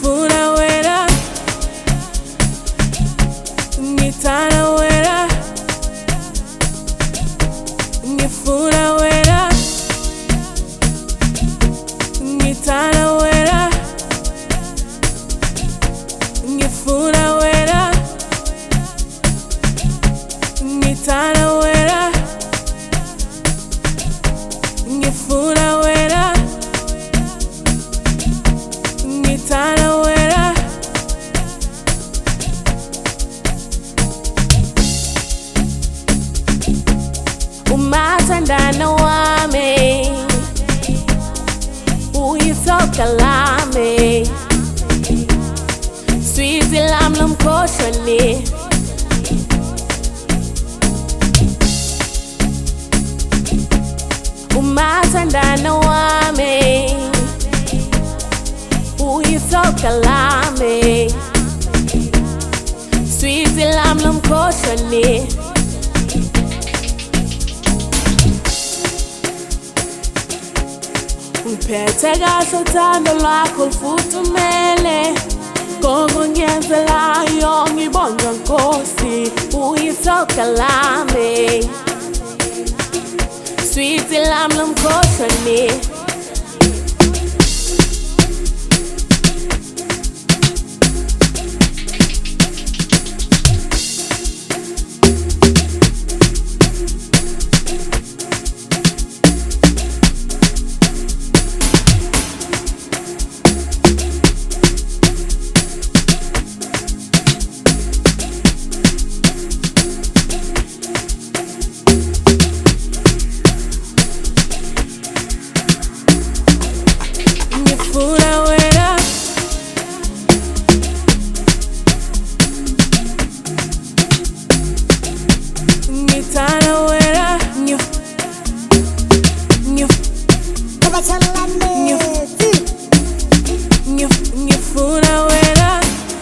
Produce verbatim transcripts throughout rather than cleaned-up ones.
ngifuna wena, ngithanda wena, ngifuna wena, ngithanda wena, ngifuna wena, ngithanda wena, ngifuna wena, ngithanda wena, umathandana wami uyisoka lami, sweetie lami lomkhoshane, umathandana wami uyisoka lami, sweetie lami lomkhoshane, ungiphethe kahle uthando lwakho lufuthumele, konke ngiyenzelayo ngibonga Nkosi, uyisoka lami, sweetie lami lomkhoshane, ngifuna wena, ngithanda wena, ngif ngif ngif ngifuna wena,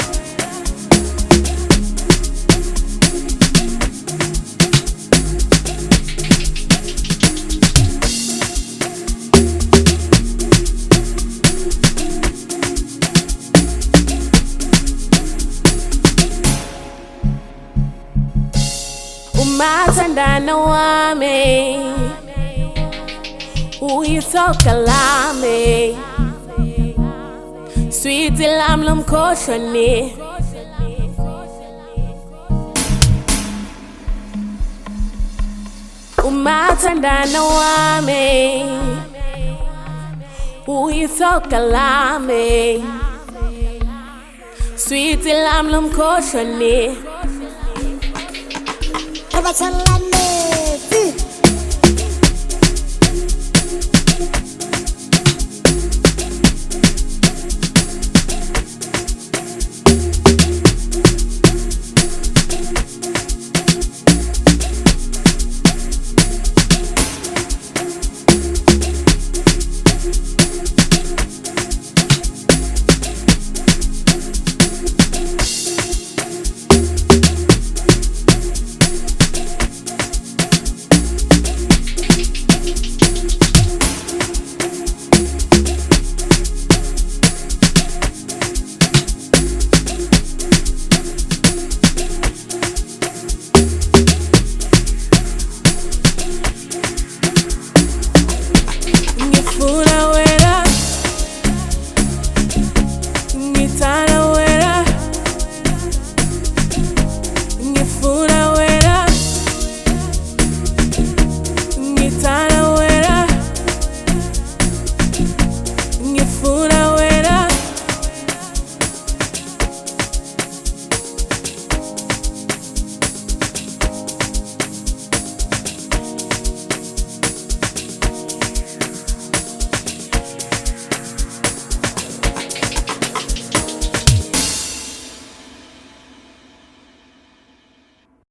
umathandana wami uyisoka lami, sweetie lami lomkhoshane, umathandana wami uyisoka lami, sweetie lami lomkhoshane. Abachalane.